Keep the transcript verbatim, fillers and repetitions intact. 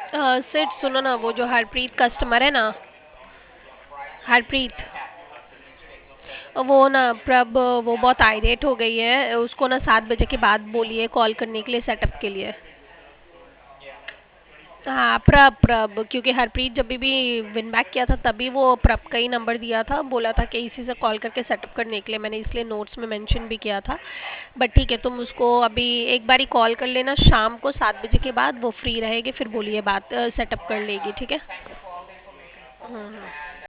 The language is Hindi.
अ, सिड सुनो ना, वो जो हरप्रीत कस्टमर है ना, हरप्रीत, वो ना प्रभ, वो बहुत आयरेट हो गई है, उसको ना सात बजे के बाद बोलिए कॉल करने के लिए, सेटअप के लिए। हाँ, प्रभ प्रभ, क्योंकि हरप्रीत जब भी विन बैक किया था तभी वो प्रभ का ही नंबर दिया था, बोला था कि इसी से कॉल करके सेटअप करने के लिए, मैंने इसलिए नोट्स में मेंशन भी किया था। बट ठीक है, तुम उसको अभी एक बारी कॉल कर लेना शाम को सात बजे के बाद, वो फ्री रहेगी, फिर बोलिए बात सेटअप कर लेगी, ठीक है।